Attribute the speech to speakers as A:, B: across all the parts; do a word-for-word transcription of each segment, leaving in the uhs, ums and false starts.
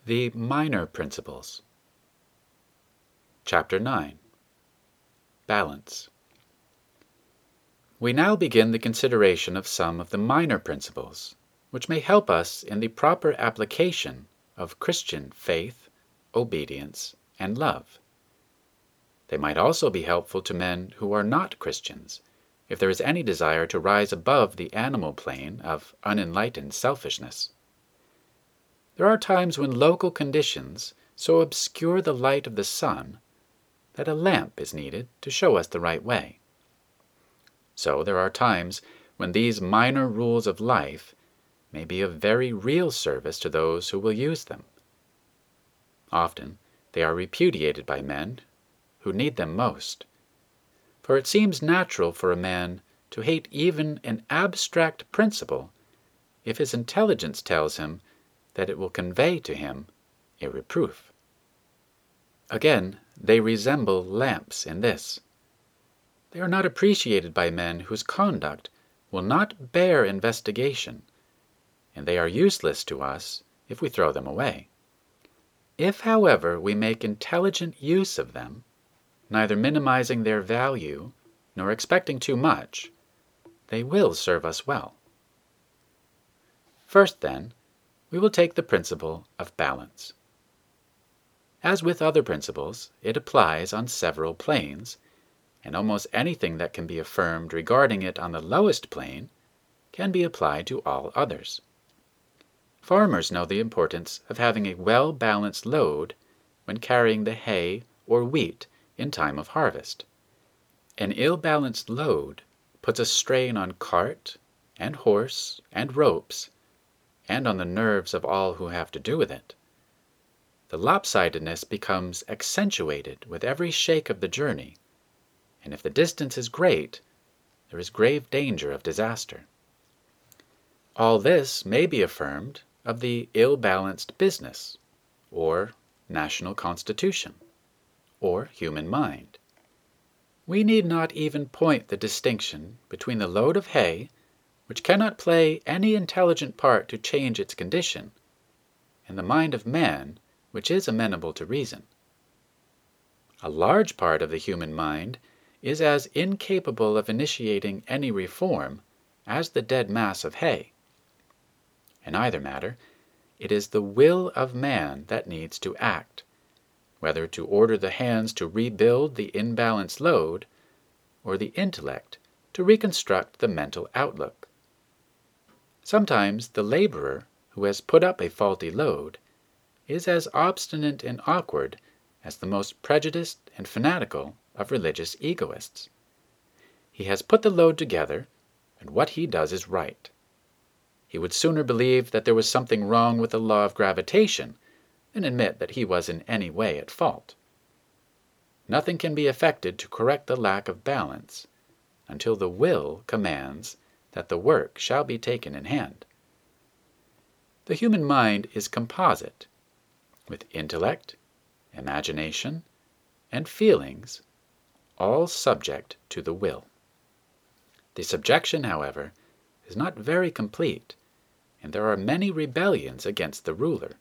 A: The Minor Principles. Chapter nine. Balance. We now begin the consideration of some of the minor principles, which may help us in the proper application of Christian faith, obedience, and love. They might also be helpful to men who are not Christians, if there is any desire to rise above the animal plane of unenlightened selfishness. There are times when local conditions so obscure the light of the sun that a lamp is needed to show us the right way. So there are times when these minor rules of life may be of very real service to those who will use them. Often they are repudiated by men who need them most, for it seems natural for a man to hate even an abstract principle if his intelligence tells him that it will convey to him a reproof. Again, they resemble lamps in this. They are not appreciated by men whose conduct will not bear investigation, and they are useless to us if we throw them away. If, however, we make intelligent use of them, neither minimizing their value nor expecting too much, they will serve us well. First, then, we will take the principle of balance. As with other principles, it applies on several planes, and almost anything that can be affirmed regarding it on the lowest plane can be applied to all others. Farmers know the importance of having a well-balanced load when carrying the hay or wheat in time of harvest. An ill-balanced load puts a strain on cart and horse and ropes, and on the nerves of all who have to do with it. The lopsidedness becomes accentuated with every shake of the journey, and if the distance is great, there is grave danger of disaster. All this may be affirmed of the ill-balanced business, or national constitution, or human mind. We need not even point the distinction between the load of hay, which cannot play any intelligent part to change its condition, and the mind of man, which is amenable to reason. A large part of the human mind is as incapable of initiating any reform as the dead mass of hay. In either matter, it is the will of man that needs to act, whether to order the hands to rebuild the imbalanced load, or the intellect to reconstruct the mental outlook. Sometimes the laborer who has put up a faulty load is as obstinate and awkward as the most prejudiced and fanatical of religious egoists. He has put the load together, and what he does is right. He would sooner believe that there was something wrong with the law of gravitation than admit that he was in any way at fault. Nothing can be effected to correct the lack of balance until the will commands that the work shall be taken in hand. The human mind is composite, with intellect, imagination, and feelings, all subject to the will. The subjection, however, is not very complete, and there are many rebellions against the ruler.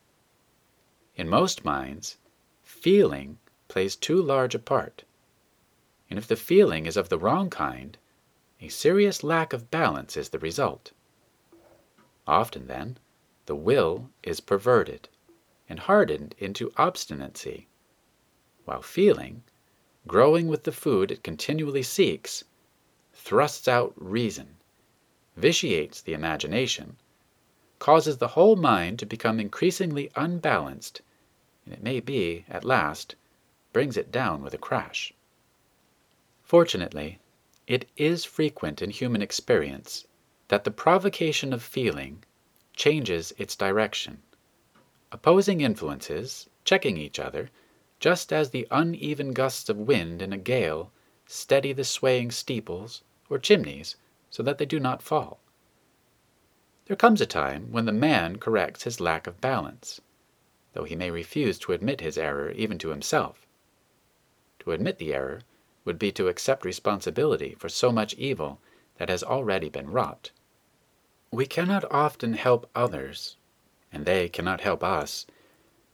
A: In most minds, feeling plays too large a part, and if the feeling is of the wrong kind, a serious lack of balance is the result. Often, then, the will is perverted and hardened into obstinacy, while feeling, growing with the food it continually seeks, thrusts out reason, vitiates the imagination, causes the whole mind to become increasingly unbalanced, and it may be, at last, brings it down with a crash. Fortunately, it is frequent in human experience that the provocation of feeling changes its direction, opposing influences checking each other, just as the uneven gusts of wind in a gale steady the swaying steeples or chimneys so that they do not fall. There comes a time when the man corrects his lack of balance, though he may refuse to admit his error even to himself. To admit the error would be to accept responsibility for so much evil that has already been wrought. We cannot often help others, and they cannot help us,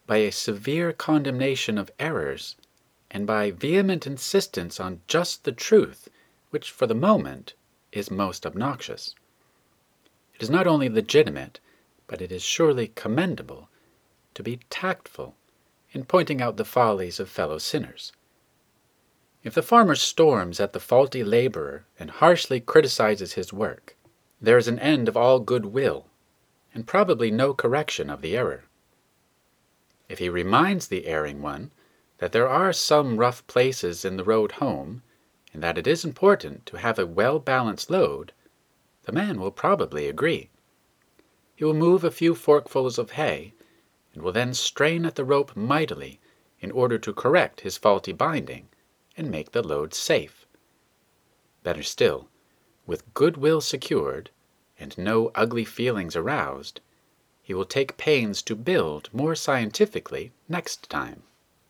A: by a severe condemnation of errors and by vehement insistence on just the truth, which for the moment is most obnoxious. It is not only legitimate, but it is surely commendable, to be tactful in pointing out the follies of fellow sinners. If the farmer storms at the faulty laborer and harshly criticizes his work, there is an end of all good will, and probably no correction of the error. If he reminds the erring one that there are some rough places in the road home, and that it is important to have a well-balanced load, the man will probably agree. He will move a few forkfuls of hay, and will then strain at the rope mightily in order to correct his faulty binding and make the load safe. Better still, with goodwill secured and no ugly feelings aroused, he will take pains to build more scientifically next time.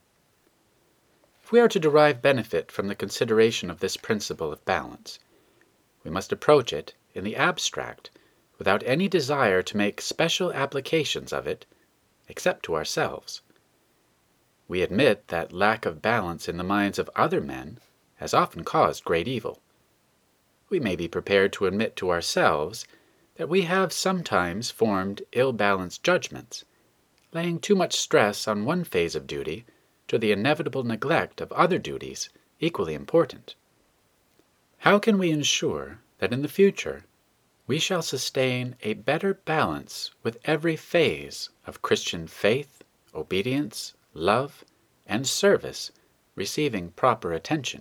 A: If we are to derive benefit from the consideration of this principle of balance, we must approach it in the abstract without any desire to make special applications of it except to ourselves. We admit that lack of balance in the minds of other men has often caused great evil. We may be prepared to admit to ourselves that we have sometimes formed ill-balanced judgments, laying too much stress on one phase of duty to the inevitable neglect of other duties equally important. How can we ensure that in the future we shall sustain a better balance with every phase of Christian faith, obedience, love, and service receiving proper attention?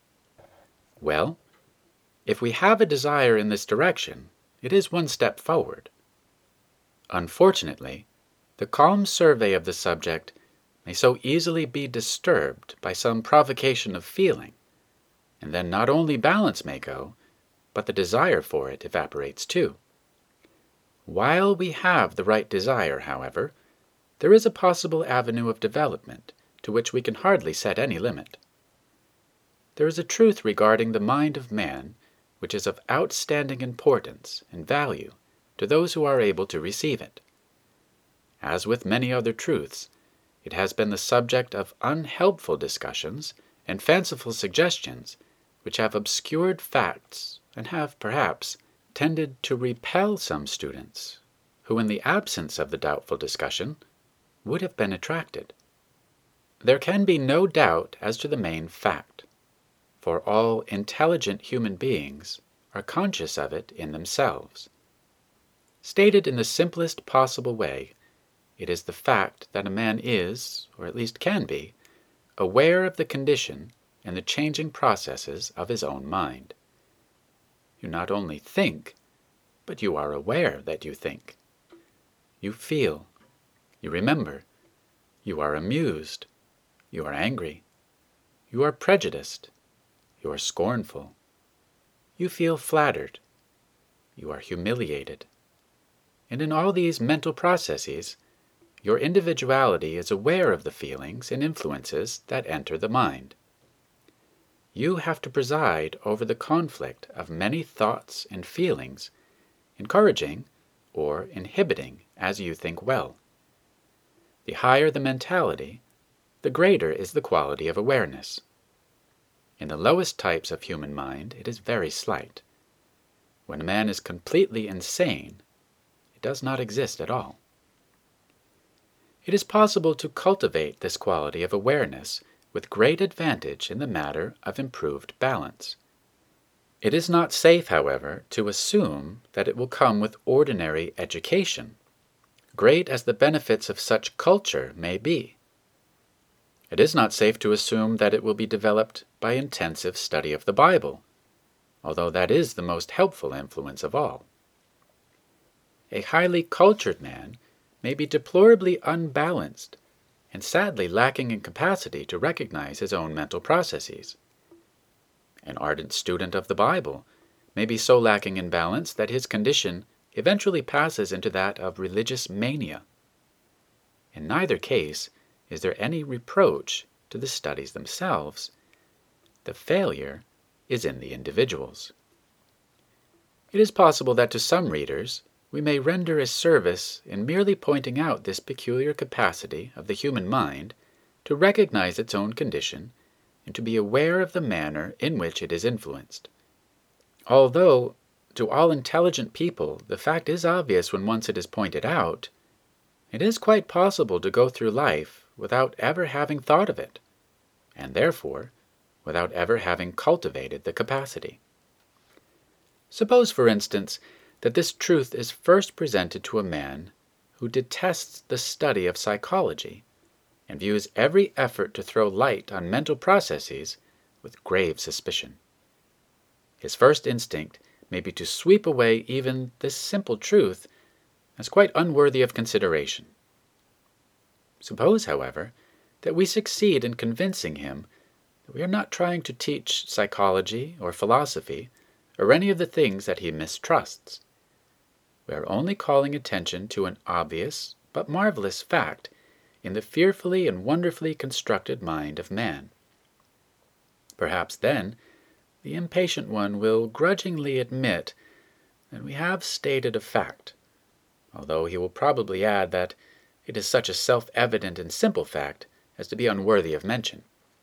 A: Well, if we have a desire in this direction, it is one step forward. Unfortunately, the calm survey of the subject may so easily be disturbed by some provocation of feeling, and then not only balance may go, but the desire for it evaporates too. While we have the right desire, however, there is a possible avenue of development to which we can hardly set any limit. There is a truth regarding the mind of man which is of outstanding importance and value to those who are able to receive it. As with many other truths, it has been the subject of unhelpful discussions and fanciful suggestions which have obscured facts and have, perhaps, tended to repel some students who, in the absence of the doubtful discussion, would have been attracted. There can be no doubt as to the main fact, for all intelligent human beings are conscious of it in themselves. Stated in the simplest possible way, it is the fact that a man is, or at least can be, aware of the condition and the changing processes of his own mind. You not only think, but you are aware that you think. You feel, you remember, you are amused, you are angry, you are prejudiced, you are scornful, you feel flattered, you are humiliated. And in all these mental processes, your individuality is aware of the feelings and influences that enter the mind. You have to preside over the conflict of many thoughts and feelings, encouraging or inhibiting as you think well. The higher the mentality, the greater is the quality of awareness. In the lowest types of human mind, it is very slight. When a man is completely insane, it does not exist at all. It is possible to cultivate this quality of awareness with great advantage in the matter of improved balance. It is not safe, however, to assume that it will come with ordinary education, great as the benefits of such culture may be. It is not safe to assume that it will be developed by intensive study of the Bible, although that is the most helpful influence of all. A highly cultured man may be deplorably unbalanced and sadly lacking in capacity to recognize his own mental processes. An ardent student of the Bible may be so lacking in balance that his condition eventually passes into that of religious mania. In neither case is there any reproach to the studies themselves. The failure is in the individuals. It is possible that to some readers we may render a service in merely pointing out this peculiar capacity of the human mind to recognize its own condition and to be aware of the manner in which it is influenced. Although, to all intelligent people, the fact is obvious when once it is pointed out, it is quite possible to go through life without ever having thought of it, and therefore without ever having cultivated the capacity. Suppose, for instance, that this truth is first presented to a man who detests the study of psychology and views every effort to throw light on mental processes with grave suspicion. His first instinct may be to sweep away even this simple truth as quite unworthy of consideration. Suppose, however, that we succeed in convincing him that we are not trying to teach psychology or philosophy or any of the things that he mistrusts. We are only calling attention to an obvious but marvelous fact in the fearfully and wonderfully constructed mind of man. Perhaps then the impatient one will grudgingly admit that we have stated a fact, although he will probably add that it is such a self-evident and simple fact as to be unworthy of mention.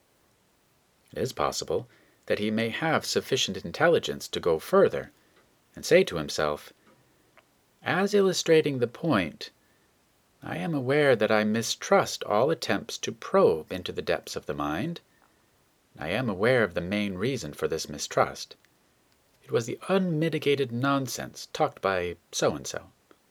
A: It is possible that he may have sufficient intelligence to go further and say to himself, "As illustrating the point, I am aware that I mistrust all attempts to probe into the depths of the mind. I am aware of the main reason for this mistrust. It was the unmitigated nonsense talked by so-and-so."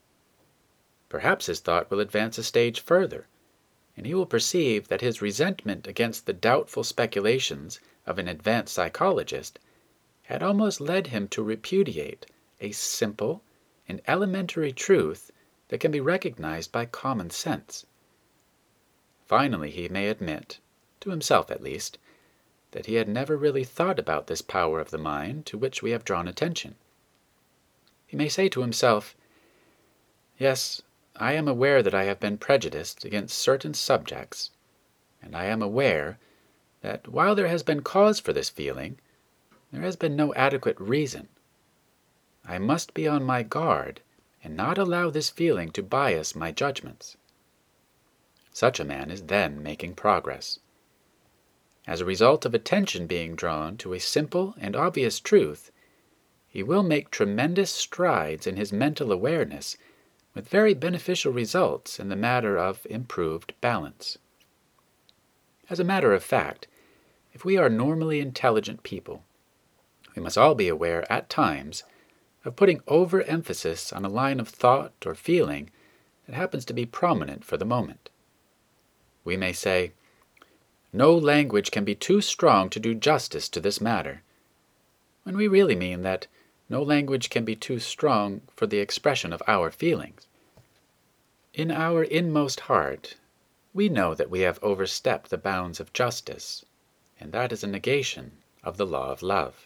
A: Perhaps his thought will advance a stage further, and he will perceive that his resentment against the doubtful speculations of an advanced psychologist had almost led him to repudiate a simple and elementary truth that can be recognized by common sense. Finally, he may admit, to himself at least, that he had never really thought about this power of the mind to which we have drawn attention. He may say to himself, "Yes, I am aware that I have been prejudiced against certain subjects, and I am aware that while there has been cause for this feeling, there has been no adequate reason. I must be on my guard and not allow this feeling to bias my judgments." Such a man is then making progress. As a result of attention being drawn to a simple and obvious truth, he will make tremendous strides in his mental awareness with very beneficial results in the matter of improved balance. As a matter of fact, if we are normally intelligent people, we must all be aware at times of putting overemphasis on a line of thought or feeling that happens to be prominent for the moment. We may say, "No language can be too strong to do justice to this matter," when we really mean that no language can be too strong for the expression of our feelings. In our inmost heart, we know that we have overstepped the bounds of justice, and that is a negation of the law of love.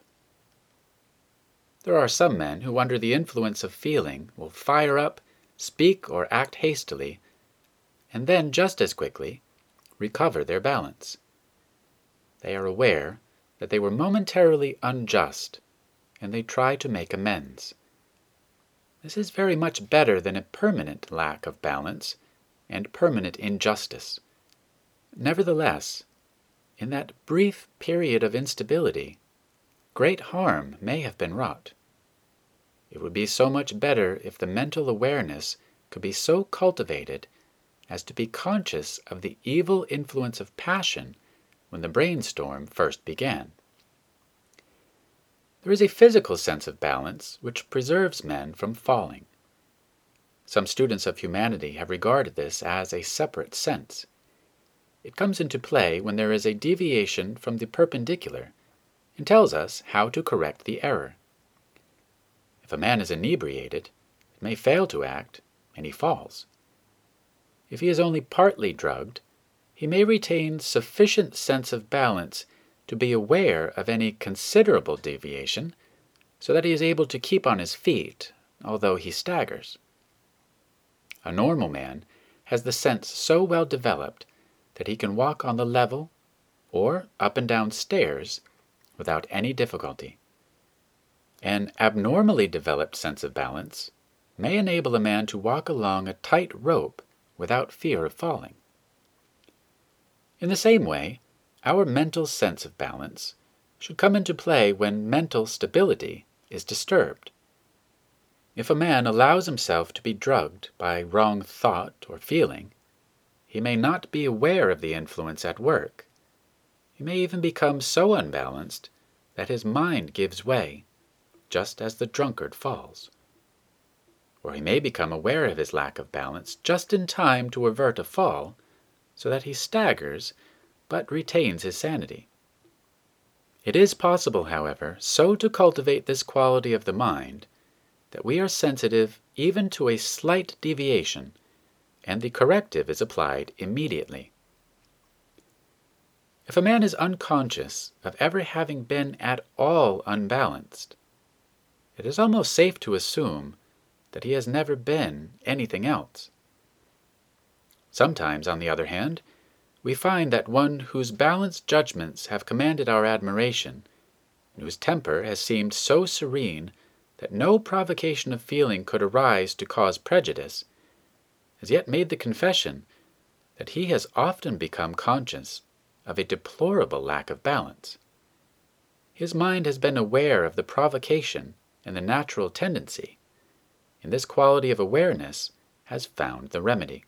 A: There are some men who, under the influence of feeling, will fire up, speak or act hastily, and then, just as quickly, recover their balance. They are aware that they were momentarily unjust, and they try to make amends. This is very much better than a permanent lack of balance and permanent injustice. Nevertheless, in that brief period of instability, great harm may have been wrought. It would be so much better if the mental awareness could be so cultivated as to be conscious of the evil influence of passion when the brainstorm first began. There is a physical sense of balance which preserves men from falling. Some students of humanity have regarded this as a separate sense. It comes into play when there is a deviation from the perpendicular and tells us how to correct the error. If a man is inebriated, it may fail to act, and he falls. If he is only partly drugged, he may retain sufficient sense of balance to be aware of any considerable deviation, so that he is able to keep on his feet, although he staggers. A normal man has the sense so well developed that he can walk on the level or up and down stairs without any difficulty. An abnormally developed sense of balance may enable a man to walk along a tight rope without fear of falling. In the same way, our mental sense of balance should come into play when mental stability is disturbed. If a man allows himself to be drugged by wrong thought or feeling, he may not be aware of the influence at work. He may even become so unbalanced that his mind gives way, just as the drunkard falls. Or he may become aware of his lack of balance just in time to avert a fall, so that he staggers but retains his sanity. It is possible, however, so to cultivate this quality of the mind that we are sensitive even to a slight deviation, and the corrective is applied immediately. If a man is unconscious of ever having been at all unbalanced, it is almost safe to assume that he has never been anything else. Sometimes, on the other hand, we find that one whose balanced judgments have commanded our admiration, and whose temper has seemed so serene that no provocation of feeling could arise to cause prejudice, has yet made the confession that he has often become conscious of a deplorable lack of balance. His mind has been aware of the provocation and the natural tendency, and this quality of awareness has found the remedy.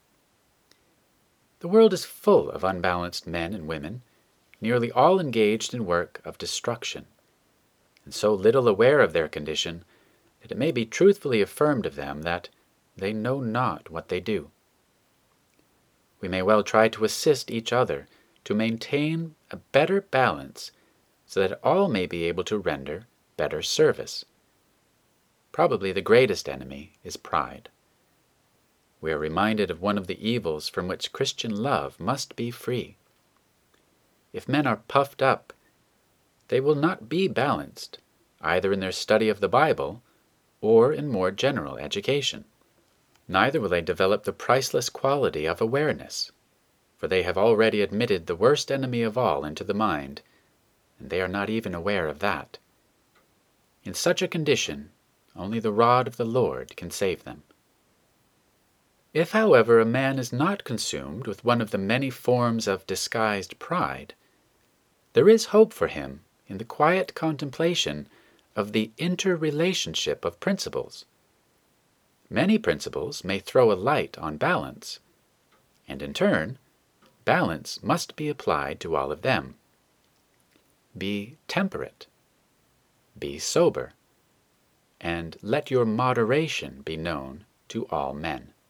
A: The world is full of unbalanced men and women, nearly all engaged in work of destruction, and so little aware of their condition that it may be truthfully affirmed of them that they know not what they do. We may well try to assist each other to maintain a better balance so that all may be able to render better service. Probably the greatest enemy is pride. We are reminded of one of the evils from which Christian love must be free. If men are puffed up, they will not be balanced, either in their study of the Bible or in more general education. Neither will they develop the priceless quality of awareness, for they have already admitted the worst enemy of all into the mind, and they are not even aware of that. In such a condition, only the rod of the Lord can save them. If, however, a man is not consumed with one of the many forms of disguised pride, there is hope for him in the quiet contemplation of the interrelationship of principles. Many principles may throw a light on balance, and in turn, balance must be applied to all of them. Be temperate, be sober, and let your moderation be known to all men.